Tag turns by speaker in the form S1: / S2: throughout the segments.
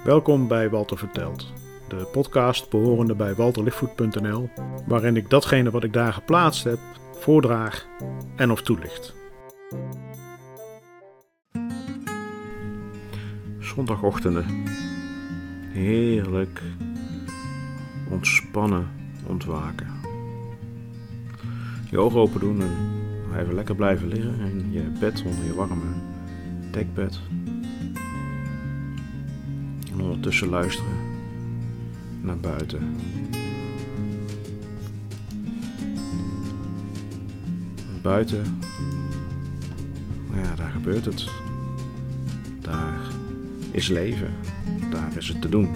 S1: Welkom bij Walter Vertelt, de podcast behorende bij walterlichtvoet.nl, waarin ik datgene wat ik daar geplaatst heb, voordraag en of toelicht. Zondagochtenden. Heerlijk ontspannen ontwaken. Je ogen open doen en even lekker blijven liggen in je bed onder je warme dekbed. En ondertussen luisteren naar buiten. Buiten, ja, daar gebeurt het. Daar is leven. Daar is het te doen.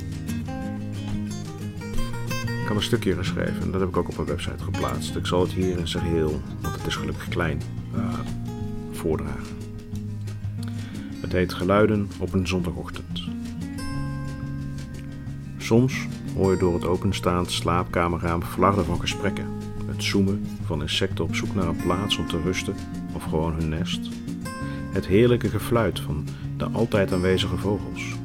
S1: Ik had een stukje geschreven en dat heb ik ook op mijn website geplaatst. Ik zal het hier in zijn geheel, want het is gelukkig klein, voordragen. Het heet Geluiden op een zondagochtend. Soms hoor je door het openstaand slaapkamerraam flarden van gesprekken. Het zoemen van insecten op zoek naar een plaats om te rusten of gewoon hun nest. Het heerlijke gefluit van de altijd aanwezige vogels.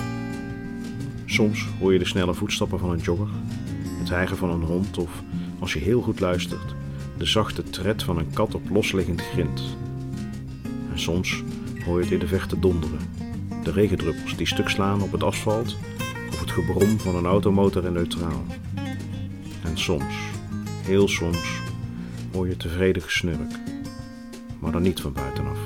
S1: Soms hoor je de snelle voetstappen van een jogger, het hijgen van een hond of, als je heel goed luistert, de zachte tred van een kat op losliggend grind. En soms hoor je het in de verte donderen, de regendruppels die stuk slaan op het asfalt of het gebrom van een automotor in neutraal. En soms, heel soms, hoor je tevreden gesnurk, maar dan niet van buitenaf.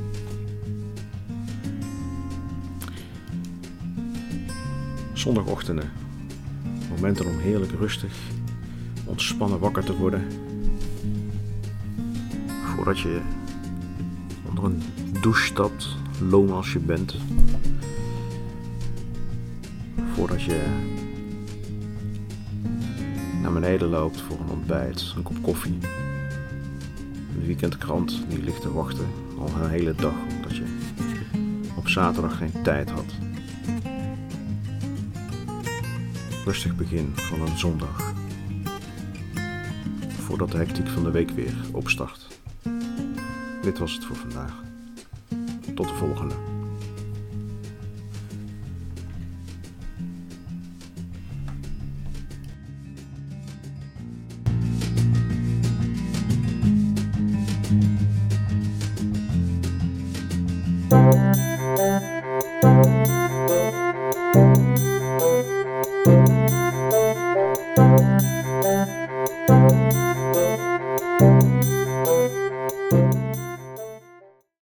S1: Zondagochtenden, momenten om heerlijk rustig, ontspannen wakker te worden, voordat je onder een douche stapt, loom als je bent, voordat je naar beneden loopt voor een ontbijt, een kop koffie, een weekendkrant die ligt te wachten al een hele dag omdat je op zaterdag geen tijd had. Rustig begin van een zondag, voordat de hectiek van de week weer opstart. Dit was het voor vandaag. Tot de volgende.